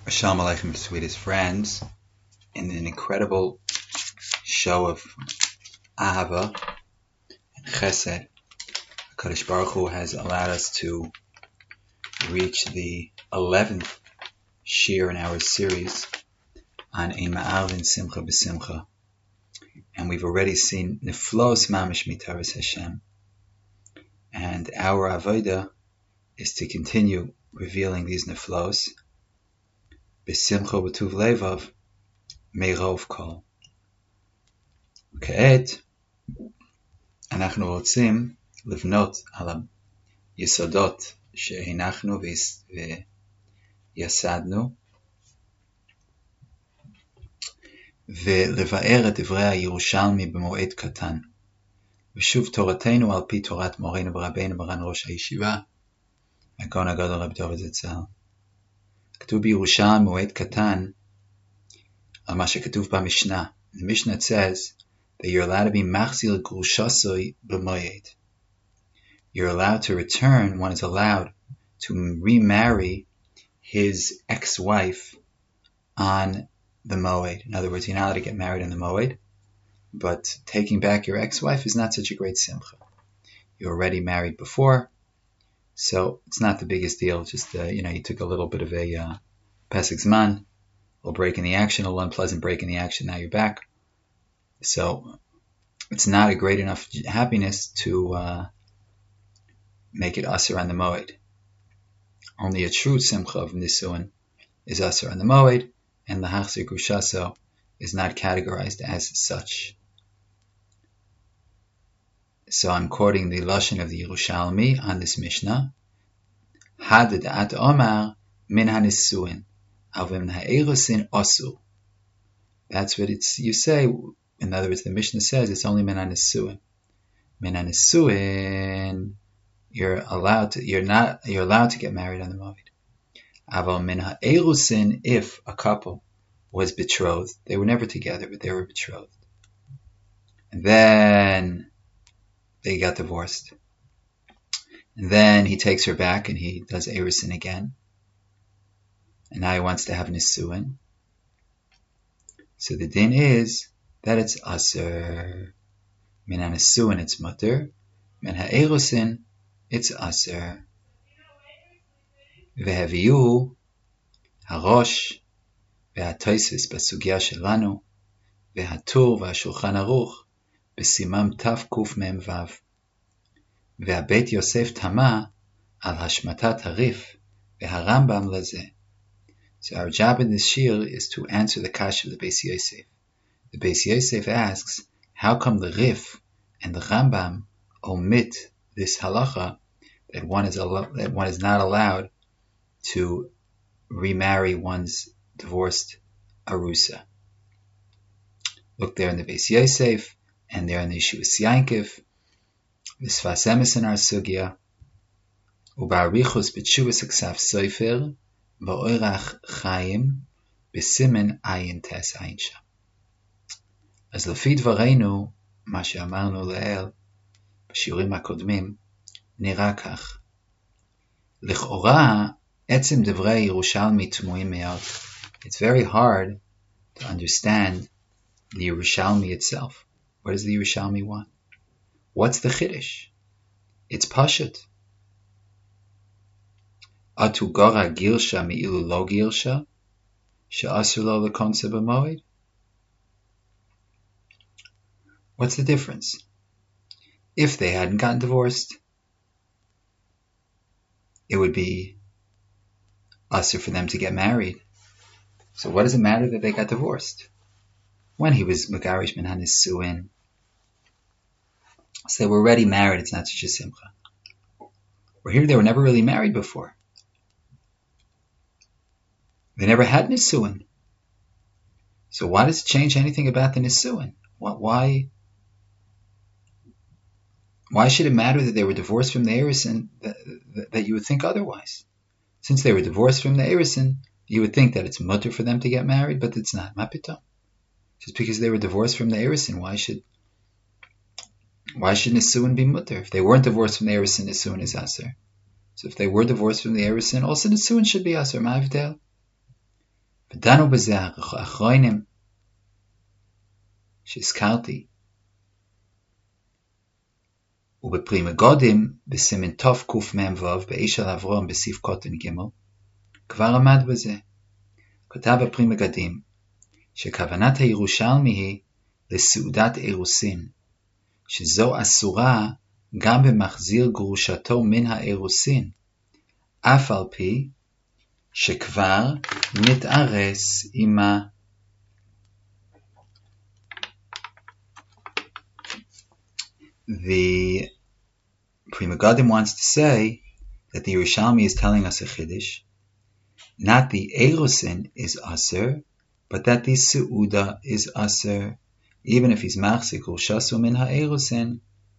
Shalom Aleichem, sweetest friends. In an incredible show of Ahava and Chesed, HaKadosh Baruch Hu has allowed us to reach the 11th shir in our series on Ein Ma'alvin Simcha B'Simcha. And we've already seen Niflos Mamish Mitaras Hashem. And our Avodah is to continue revealing these Niflos B'Simcha B'Tuv Levav Meirov Kol. כעת אנחנו רוצים לבנות על היסודות שהנחנו ויסדנו ולבאר את דברי הירושלמי במועד קטן. ושוב תורתנו על פי תורת מורנו ורבנו מרן ראש הישיבה, הגאון הגדול רבי דוד זצ"ל. כתוב בירושלמי מועד קטן על מה שכתוב במשנה. The Mishnah says that you're allowed to be machzil grushasoi b'moyed. You're allowed to return, one is allowed to remarry his ex-wife on the moed. In other words, you're not allowed to get married on the moed, but taking back your ex-wife is not such a great simcha. You're already married before, so it's not the biggest deal. Just, you took a little bit of a pesach zman, a little break in the action, a little unpleasant break in the action, now you're back. So it's not a great enough happiness to make it asur on the moed. Only a true simcha of nisuin is asur on the moed, and the hachzir grushaso is not categorized as such. So I'm quoting the lashon of the Yerushalmi on this Mishnah. Had at omar min hanisuin, avim ha'erusin osur. That's what you say. In other words, the Mishnah says it's only min hanisuin. Min hanisuin, you're allowed to get married on the moed. Aval min ha'erusin, if a couple was betrothed, they were never together, but they were betrothed, and then they got divorced, and then he takes her back and he does erusin again, and now he wants to have nisuin. So the din is that it's asur. Min hanisuin it's mutter, min ha'erusin it's asur. והביאו הראש והתוספות בסוגיה שלנו והטור והשולחן ערוך בסימן תקמ"ו, והבית יוסף תמה על השמטת הריף והרמב"ם לזה. So our job in this shir is to answer the kasha of the Beis Yosef. The Beis Yosef asks, how come the Rif and the Rambam omit this halacha that one is not allowed to remarry one's divorced arusa? Look there in the Beis Yosef, and there in the Yeshua Yankiv, the Sfas Emes in our sugya, uba'arichus b'tshuvas Aksaf Sofer, ba'orach Chaim, b'simen ayin tes ayin sham. אז לפי דברינו, מה שאמרנו לעיל, בשיעורים הקודמים, נראה כך. לכאורה, עצם דברי ירושלמי תמוהים מאוד. It's very hard to understand the Yerushalmi itself. What does the Yerushalmi want? What's the chiddush? It's pashut. Atu gora girsha mi'ilu lo girsha, she'asur lo lekonse b'moed. What's the difference? If they hadn't gotten divorced, it would be asur for them to get married. So what does it matter that they got divorced? When he was megarish min hanisuin, so they were already married, it's not such a simcha. Or here they were never really married before. They never had nisuin. So why does it change anything about the nisuin? Why should it matter that they were divorced from the erusin that you would think otherwise? Since they were divorced from the erusin, you would think that it's mutter for them to get married, but it's not. Mapito. Just because they were divorced from the erusin, why should nisuin be mutter? If they weren't divorced from the erusin, nisuin is asur. So if they were divorced from the erusin, also nisuin should be asur. Ma'avdel. ודנו בזה האחרונים שהזכרתי, ובפרי מגודים בסימן תוף קוף מ"ו באיש על אברהם בסעיף קוטן ג' כבר עמד בזה. כתב בפרי מגדים שכוונת הירושלמי היא לסעודת אירוסין, שזו אסורה גם במחזיר גרושתו מן האירוסין, אף על פי שכבר מתארס עמה. The Pri Megadim wants to say that the Yerushalmi is telling us a chiddush, not the Eirusin is aser, but that the Seuda is aser, even if he's machzik Rushasu min ha'Eirusin.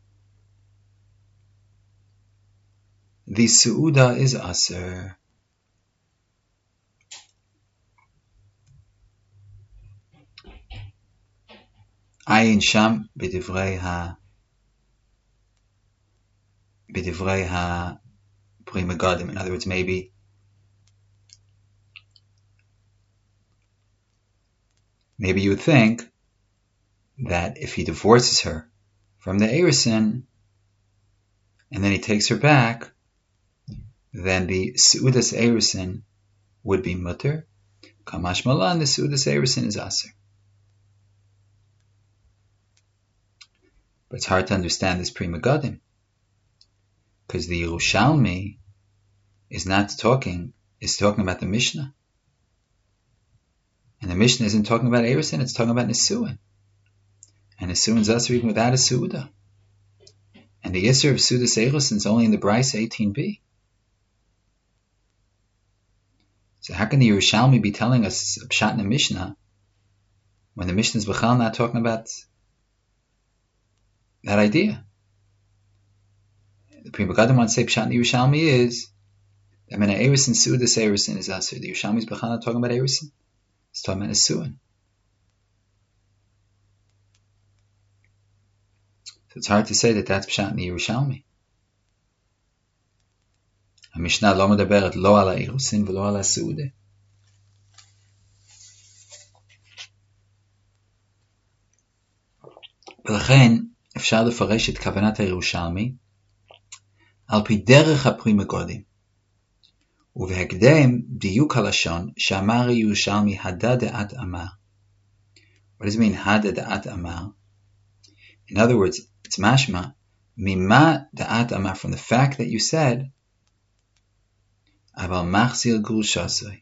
The Seuda is aser. Ayin sham b'divrei ha-Pri Megadim. In other words, maybe you would think that if he divorces her from the Eirusin and then he takes her back, then the Seudas Eirusin would be mutter. Kamash Malan, the Seudas Eirusin is aser. But it's hard to understand this Pri Megadim, because the Yerushalmi is talking about the Mishnah. And the Mishnah isn't talking about Eirusin, it's talking about Nisuin. And Nisuin's aser even without a Seuda. And the Isser of Seudas Eirusin is only in the Bryce 18b. So how can the Yerushalmi be telling us a Pshat in the Mishnah when the Mishnah is B'chal not talking about that idea? The Pri Megadim wants to say Pshat in the Yerushalmi is that when Eirusin Seudas Eirusin is aser. The Yerushalmi is B'chal not talking about Eirusin. It's talking about Nisuin. So it's hard to say that that's Pshat in the Yerushalmi. המשנה לא מדברת לא על האירוסין ולא על הסעודה. ולכן אפשר לפרש את כוונת הירושלמי על פי דרך הפרי מגודים. ובהקדם דיוק הלשון שאמר הירושלמי הדה דעת אמר. What does it mean, הדה דעת אמר? In other words, it's mashma, ממה דעת אמר, from the fact that you said, אבל מחזיר גרושסוי.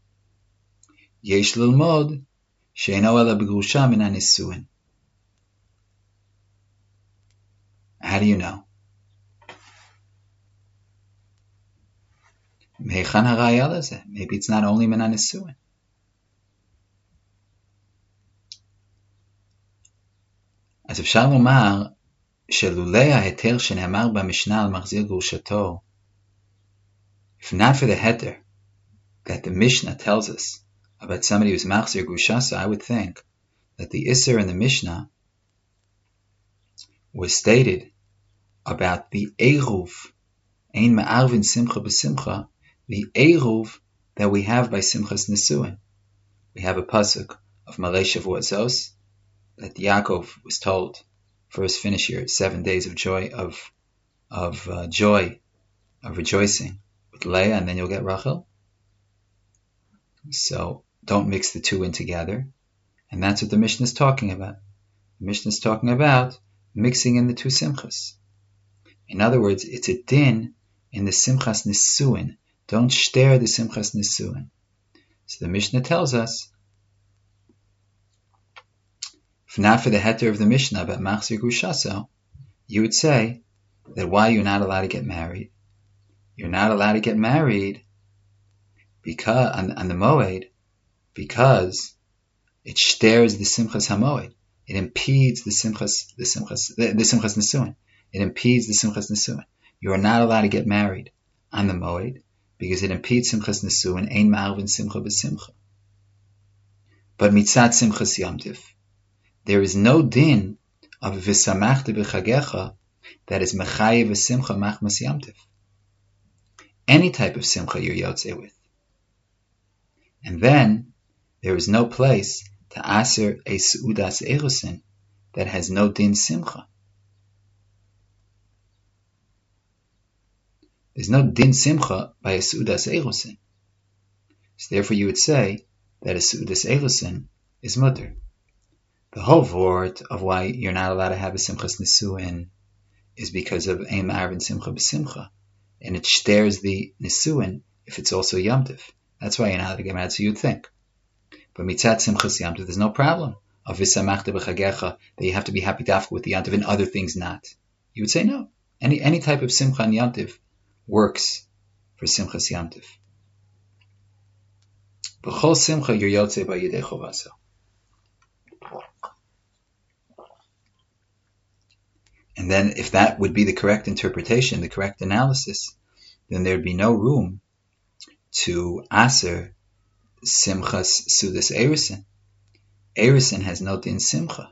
יש ללמוד שאינו אלא בגרושה מן הנישואין. How do you know? מהיכן הראיה לזה? Maybe it's not only מן הנישואין. אז אפשר לומר שלולא ההיתר שנאמר במשנה על מחזיר גרושתו, if not for the heter that the Mishnah tells us about somebody who's machzir grushasa, I would think that the Isser in the Mishnah was stated about the Eruv, ein ma'arvin simcha b'simcha, the Eruv that we have by Simchas Nisuin. We have a pasuk of Malei Shavuot Zos that Yaakov was told, first finish your 7 days of joy, of rejoicing with Leah, and then you'll get Rachel. So don't mix the two in together. And that's what the Mishnah is talking about. The Mishnah is talking about mixing in the two simchas. In other words, it's a din in the simchas nisuin. Don't shter the simchas nisuin. So the Mishnah tells us, if not for the heter of the Mishnah about machzir grushaso, you would say that why you're not allowed to get married. You're not allowed to get married because on the moed, because it shters the simchas hamoed. It impedes the simchas nisuin. It impedes the simchas nisuin. You are not allowed to get married on the moed because it impedes simchas nisuin. Ein ma'arvin simcha b'simcha. But mitzat simchas yomtiv, there is no din of v'samachta b'chagecha that is mechayev v'simcha machmas yomtiv. Any type of simcha you're yotzei with. And then, there is no place to aser a seudas erusin that has no din simcha. There's no din simcha by a seudas erusin. So therefore you would say that a seudas erusin is mutter. The whole vort of why you're not allowed to have a simchas nisuin is because of ein ma'arvin simcha b'simcha, and it stares the nisuin if it's also yomtiv. That's why you're not allowed to get mad, so you'd think. But mitzat simchas yomtiv, there's no problem of v'samachta b'chagecha that you have to be happy dafka with the yomtiv and other things not. You would say no. Any type of simcha and yomtiv works for simchas yomtiv. B'chol simcha you're yotze by yidei chovaso. And then if that would be the correct interpretation, the correct analysis, then there'd be no room to aser simchas sudas erusin. Erusin has no din simcha.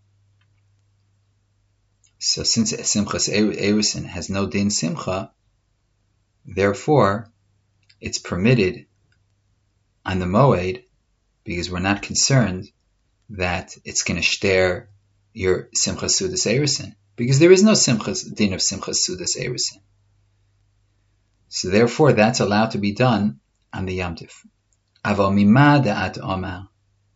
So since simchas erusin has no din simcha, therefore it's permitted on the moed because we're not concerned that it's going to stare your simchas sudas erusin. Because there is no din of simchas sudas erusin. So therefore, that's allowed to be done on the yomtiv. Aval mima da'at omar,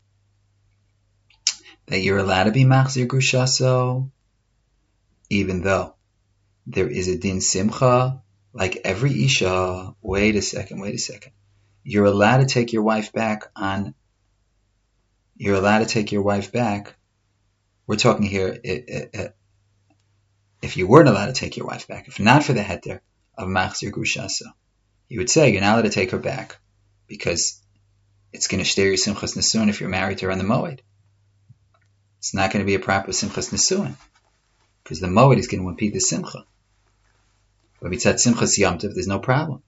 that you're allowed to be machzir grushaso, even though there is a din simcha, like every isha. Wait a second. You're allowed to take your wife back. We're talking here. If you weren't allowed to take your wife back, if not for the heter of machzir grushaso, you would say you're not allowed to take her back because it's going to shter your simchas nesuin if you're married to her on the moed. It's not going to be a proper simchas nesuin because the moed is going to impede the simcha. But mitzat simchas yomtiv, there's no problem.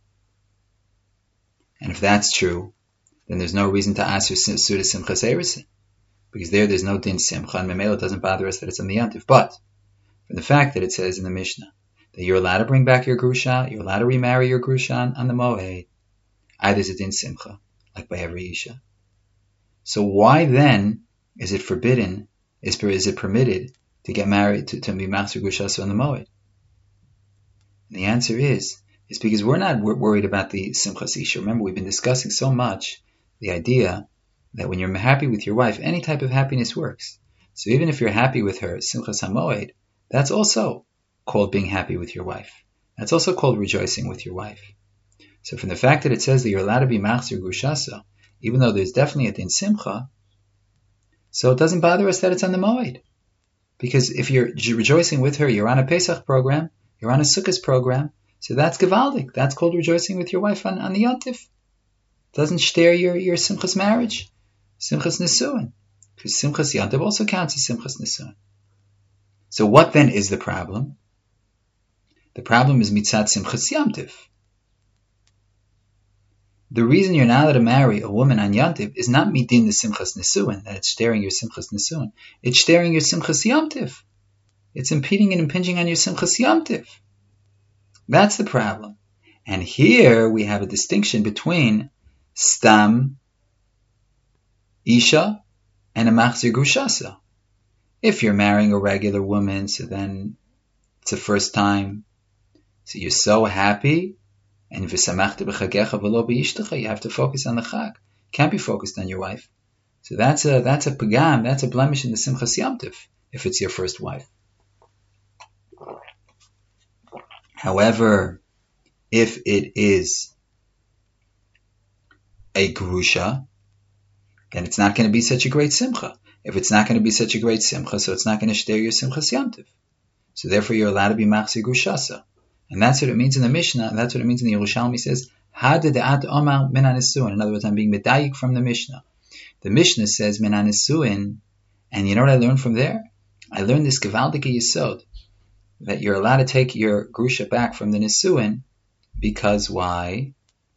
And if that's true, then there's no reason to ask for suda simchas erusin because there's no din simcha, and memela doesn't bother us that it's on the yomtiv. But from the fact that it says in the Mishnah that you're allowed to bring back your grusha, you're allowed to remarry your grusha on the moed, either is a din simcha, like by every isha. So why then is it forbidden, is it permitted to get married, to be machzir grusha on the moed? And the answer is because we're not worried about the simchas isha. Remember, we've been discussing so much the idea that when you're happy with your wife, any type of happiness works. So even if you're happy with her, simchas hamoed, that's also called being happy with your wife. That's also called rejoicing with your wife. So from the fact that it says that you're allowed to be machzir grushaso, even though there's definitely a din simcha, so it doesn't bother us that it's on the moed. Because if you're rejoicing with her, you're on a Pesach program, you're on a Sukkot program, so that's gevaldik. That's called rejoicing with your wife on the yontif. Doesn't shter your simchas marriage, simchas nesuin. Because simchas yontif also counts as simchas nesuin. So what then is the problem? The problem is mitzat simchas yontif. The reason you're not allowed to marry a woman on yontif is not midin the simchas nesuin, that it's shtaring your simchas nesuin. It's shtaring your simchas yontif. It's impeding and impinging on your simchas yontif. That's the problem. And here we have a distinction between stam isha and a machzir grushasa. If you're marrying a regular woman, so then it's the first time, so you're so happy, and v'samachta b'chagecha v'lo b'yishtecha, you have to focus on the chag. Can't be focused on your wife. So that's a pagam, that's a blemish in the simchas yomtiv, if it's your first wife. However, if it is a grusha, then it's not going to be such a great simcha. If it's not going to be such a great simcha, so it's not going to shter your simchas yomtiv. So therefore you're allowed to be machzir grushasa. And that's what it means in the Mishnah, and that's what it means in the Yerushalmi. Says, Hada de'at omar min hanisuin. In other words, I'm being medayik from the Mishnah. The Mishnah says min hanisuin, and you know what I learned from there? I learned this gevaldike yesod, that you're allowed to take your grusha back from the nisuin, because why?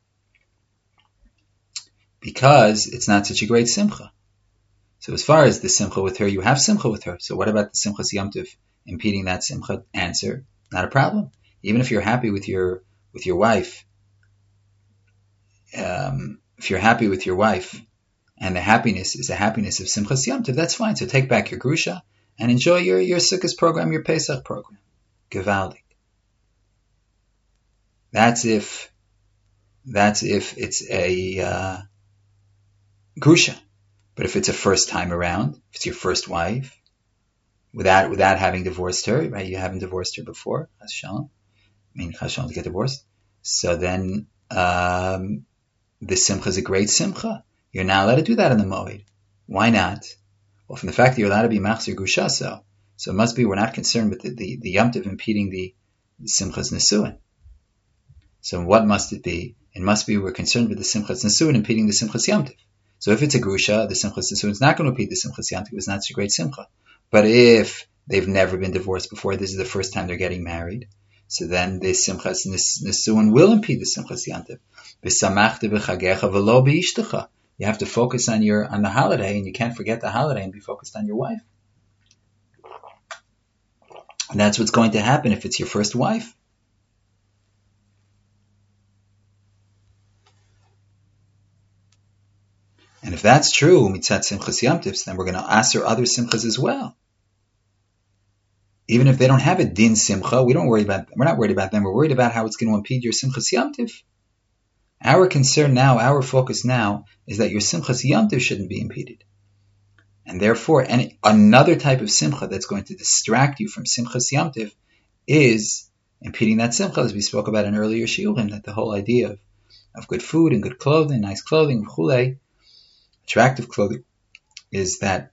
Because it's not such a great simcha. So as far as the simcha with her, you have simcha with her. So what about the simchas yomtiv impeding that simcha? Answer, not a problem. Even if you're happy with your wife, and the happiness is the happiness of Simchas Yom Tov, that's fine. So take back your Grusha and enjoy your Sukkot program, your Pesach program. Gewaldig. That's if it's a Grusha. But if it's a first time around, if it's your first wife, without having divorced her, right? You haven't divorced her before, Chas Shalom. Chas Shalom to get divorced. So then the Simcha is a great Simcha. You're not allowed to do that in the Moed. Why not? Well, from the fact that you're allowed to be Machzir Grusha, so it must be we're not concerned with the Yom Tov impeding the Simchas Nesuin. So what must it be? It must be we're concerned with the Simchas Nesuin impeding the Simchas Yom Tov. So if it's a Grusha, the Simchas Nesuin is not going to impede the Simchas Yom Tov. It's not such a great Simcha. But if they've never been divorced before, this is the first time they're getting married, so then the Simchas Nesuin will impede the Simchas Yom Tov. V'samachta b'chagecha v'lo b'ishtecha. You have to focus on the holiday, and you can't forget the holiday and be focused on your wife. And that's what's going to happen if it's your first wife. And if that's true, mitzat simchas yom tovs, then we're going to aser other simchas as well. Even if they don't have a din simcha, we're not worried about them. We're worried about how it's going to impede your simchas yom tov. Our concern now, our focus now, is that your Simchas Yom Tov shouldn't be impeded. And therefore, another type of Simcha that's going to distract you from Simchas Yom Tov is impeding that Simcha, as we spoke about in earlier shiurim, that the whole idea of good food and good clothing, nice clothing, chulei, attractive clothing, is that,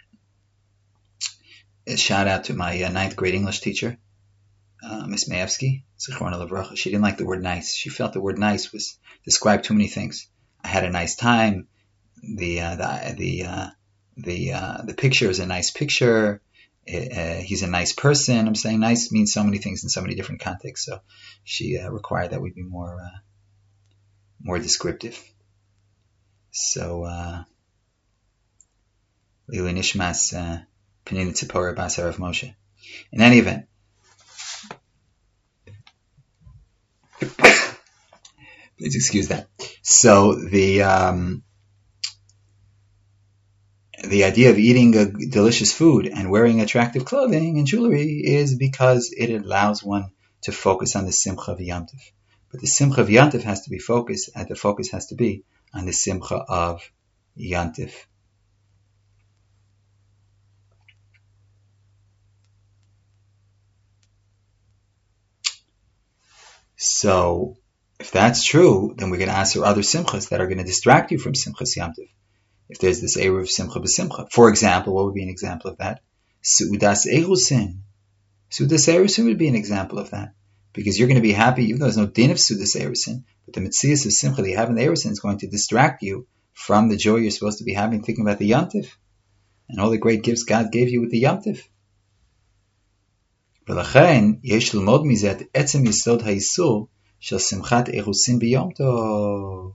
a shout out to my 9th grade English teacher, Miss Maevsky, Zichrona Levracha. She didn't like the word nice. She felt the word nice was described too many things. I had a nice time. The picture is a nice picture. He's a nice person. I'm saying nice means so many things in so many different contexts. So she required that we be more descriptive. So Lili Nishmas Penina Tzipora Bas Harav Moshe. In any event. Please excuse that. So the idea of eating a delicious food and wearing attractive clothing and jewelry is because it allows one to focus on the Simcha of Yom Tov. But the Simcha of Yom Tov has to be focused, and the focus has to be on the Simcha of Yom Tov. So, if that's true, then we're going to answer other simchas that are going to distract you from Simchas Yom Tov. If there's this Eruv Simcha b'Simcha. For example, what would be an example of that? Su'udas Erusin. Su'udas Erusin would be an example of that. Because you're going to be happy, even though there's no din of Su'udas Erusin, but the Metzias of Simcha that you have in the Erusin is going to distract you from the joy you're supposed to be having, thinking about the Yom Tov and all the great gifts God gave you with the Yom Tov. ולכן יש ללמוד מזה את עצם יסוד האיסור של שמחת אירוסין ביום טוב.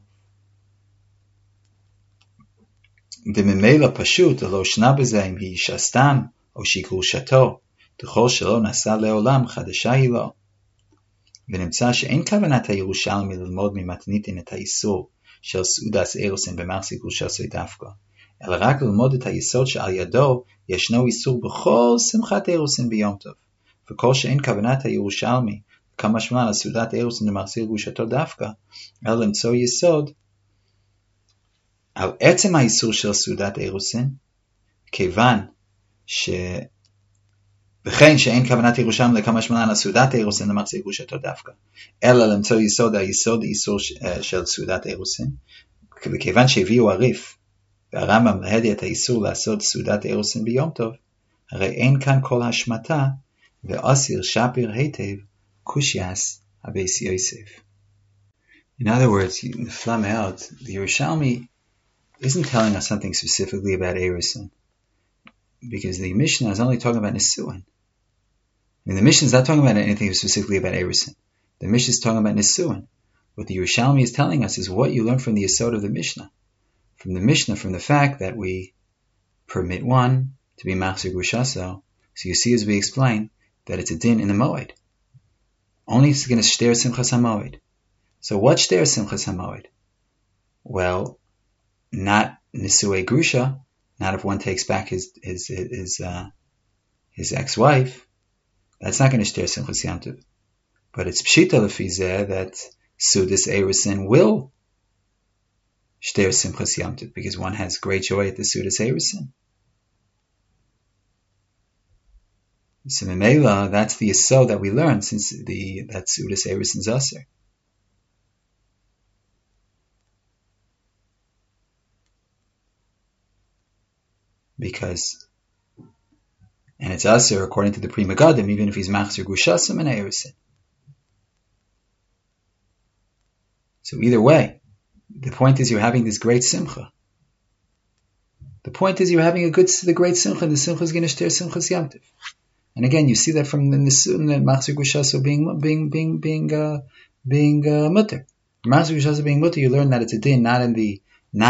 וממילא פשוט לא שנה בזה אם היא אישה סתם או שהיא גרושתו, ככל שלא נעשה לעולם חדשה היא לו. ונמצא שאין כוונת הירושלמי ללמוד ממתניתין את האיסור של סעודת אירוסין במחזיק גרושתו דווקא, אלא רק ללמוד את היסוד שעל ידו ישנו איסור בכל שמחת אירוסין ביום טוב. וכל שאין כוונת הירושלמי, כמה משמע על סעודת אירוסין למחזיר גרושתו דווקא, אלא למצוא יסוד על עצם האיסור של סעודת אירוסין, כיוון וכן שאין כוונת ירושלמי לכמה משמע על סעודת אירוסין למחזיר גרושתו דווקא, אלא למצוא יסוד האיסור של סעודת אירוסין, וכיוון שהביאו הריף והרמב"ם להדיע את האיסור לעשות סעודת אירוסין ביום טוב, הרי אין כאן כל השמטה ואסיר שפיר היטב kushias Abeis Yosef. In other words, flam out, the Yerushalmi isn't telling us something specifically about Erusin, because the Mishnah is only talking about Nisuin. The Mishnah is not talking about anything specifically about Erusin. The Mishnah is talking about Nisuin. What the Yerushalmi is telling us is what you learn from the Yesod of the Mishnah. From the Mishnah, from the fact that we permit one to be Machzir Grushaso, so you see as we explain, that it's a din in the Moed. Only it's going to shter Simchas HaMoed. So what shter Simchas HaMoed? Well, not Nisue Grusha, not if one takes back his ex-wife, that's not going to shter Simchas Yom Tov. But it's Pshita Lefizeh that Sudas Erusin will shter Simchas Yom Tov, because one has great joy at the Sudas Erusin. So Memela, that's the Yesod that we learned, since that Sudas Erusin is Aser. Because, and it's Aser according to the Pri Megadim, even if he's Machzir Gushasim and Erusin. So either way, the point is you're having this great Simcha. The point is you're having the great Simcha, and the Simcha is going to shter Simchas Yom Tov. And again, you see that from the Nisun and Machzir Gushasim being mutter. Machzir Gushasim being mutter, you learn that it's a din, not in the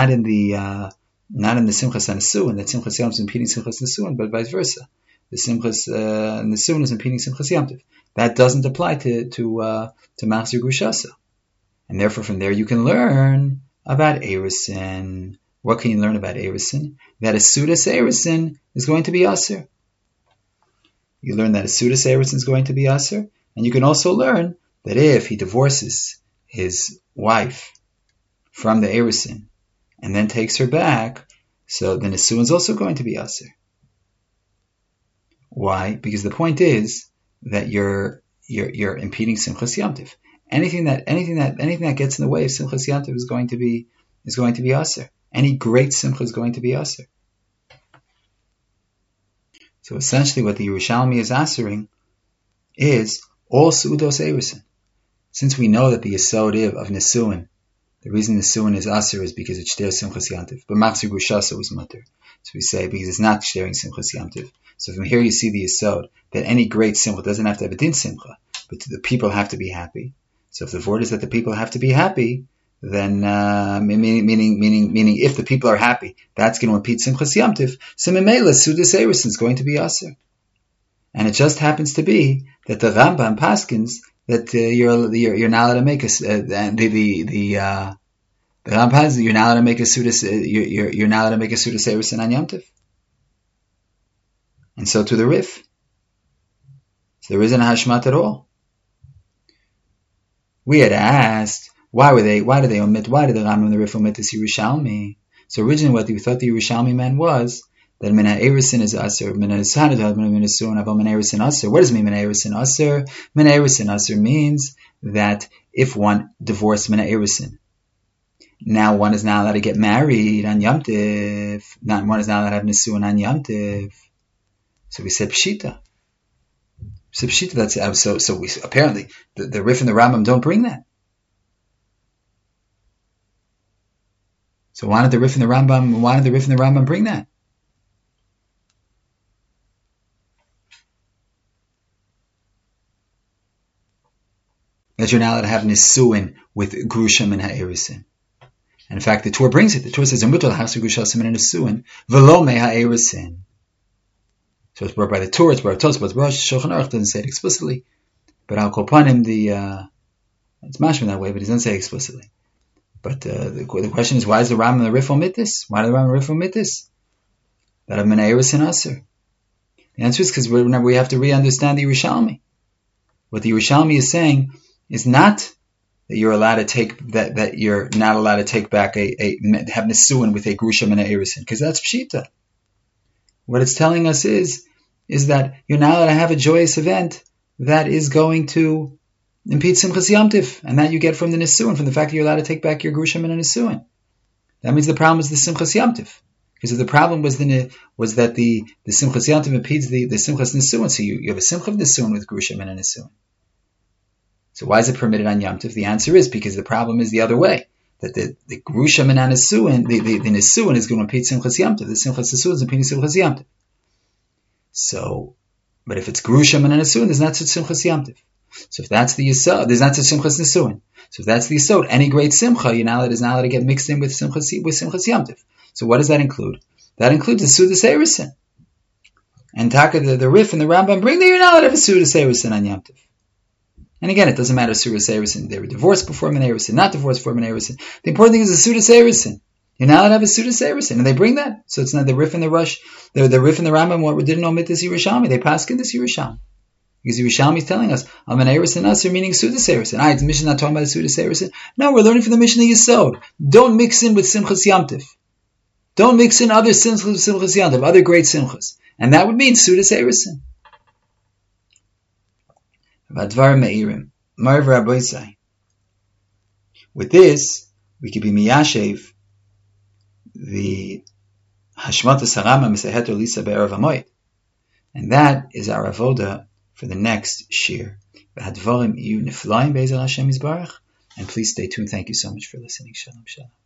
Simchas Nesuin, that Simchas Yom Tov is impeding Simchas Nesuin, but vice versa. The Simchas Nesuin is impeding Simchas Yom Tov. That doesn't apply to Machzir Gushasa. And therefore from there you can learn about Erusin. What can you learn about Erusin? That a Sudas Erusin is going to be Aser. You learn that a Sudas Erusin is going to be Aser, and you can also learn that if he divorces his wife from the Erusin, and then takes her back, so the Nisuin is also going to be Aser. Why? Because the point is that you're impeding Simchas Yom Tov. Anything that gets in the way of Simchas Yom Tov is going to be Aser. Any great Simcha is going to be Aser. So essentially, what the Yerushalmi is asering is all Sudos Erusin. Since we know that the Yesod of Nisuin, the reason Nisuin is Aser is because it's shter Simchas Yom Tov, but Machzir Gushasa was mutter. So we say because it's not shterring Simchas Yom Tov. So from here you see the Yesod that any great Simcha doesn't have to have a din Simcha, but the people have to be happy. So if the word is that the people have to be happy, then meaning if the people are happy, that's going to impede Simchas Yom Tov. So Memela Sudas Erusin is going to be Aser, and it just happens to be that the Rambam paskins that you're not allowed to make the Rambam paskins you're not allowed to make a Sudas you're not allowed to make a Sudas Erusin on Yom Tov, and so to the Rif. So there isn't a hashmat at all. We had asked, why did the Rambam and the Rif omit this Yerushalmi? So originally what we thought the Yerushalmi meant was that Mina Erusin is Aser, Mina Sanad, Mina Suin, Aval Mina Erusin Aser. What does it mean, Mina Erusin Aser? Mina Erusin Aser means that if one divorced Mina Erusin, now one is not allowed to get married on Yom Tov, one is not allowed to have Nisuin on Yom Tov. So we said Pshita. So we apparently the Rif and the Rambam don't bring that. So why did the Rif and the Rambam bring that? That you're not allowed to have Nisuin with Grushim and Ha'erusin. And in fact, the Torah brings it. The Torah says, "Mutal hasu Grushasim and Nisuin v'lo me Ha'erusin." So it's brought by the Torah, it's brought by Tosfos, but Shulchan Aruch doesn't say it explicitly. But Al Kolpanim, it's mashma that way, but he doesn't say it explicitly. But the question is, why is the Rambam and the Rif omit this? Why do the Rambam and the Rif omit this? That of Mina Erusin Aser. The answer is because we have to re-understand the Yerushalmi. What the Yerushalmi is saying is not that you're allowed to take that you're not allowed to take back have Nisuin with a Grusha Mina Erusin, because that's Pshita. What it's telling us is that you're not allowed to have a joyous event that is going to impede Simchas Yom Tov, and that you get from the Nisuin, from the fact that you're allowed to take back your Grushim and a Nisuin. That means the problem is the Simchas Yom Tov. Because if the problem was that the Simchas Yom Tov impedes the Simchas Nisuin, so you have a Simcha of Nisuin with Grushim and a Nisuin. So why is it permitted on Yom Tov? The answer is because the problem is the other way. That the Grushim and a Nisuin, the Nisuin is going to impede Simchas Yom Tov. The Simchas Nisuin is impeding Simchas Yom Tov. So, but if it's Grushim and a Nisuin, there's not such Simchas Yom Tov. So if that's the Yisod, there's not such Simchas Nisuin. So if that's the Yisod, any great Simcha, is not allowed to get mixed in with Simchas Yom Tov. So what does that include? That includes the Sudas Erusin. And Taka, the Rif and the Rambam bring that you're not allowed to have a Sudas Erusin on Yom Tov. And again, it doesn't matter Sudas Erusin. They were divorced before Mina Erusin, not divorced before Mina Erusin. The important thing is the Sudas Erusin. You're not allowed to have a Sudas Erusin, and they bring that. So it's not the Rif and the Rush, the Rif and the Rambam. What we didn't omit this Yerushalmi. They paskin this Yerushalmi because Yerushalmi is telling us I'm an Erusin Asur, meaning Sudas Erusin. The Mishnah not talking about the Sudas Erusin. No, we're learning from the Mishnah Yesod. Don't mix in with Simchas Yamtiv. Don't mix in other Simchas Yamtiv, other great Simchas, and that would mean Sudas Erusin. Vadvar Meirim, Marv Rabbeisai. With this, we could be miyashev the Hashmatas Harama Meseheter Lisa Be'erav Hamoed, and that is our avoda for the next shir. V'hadvarim iyu niflaim be'ezer Hashem Yisbarach, and please stay tuned. Thank you so much for listening. Shalom, shalom.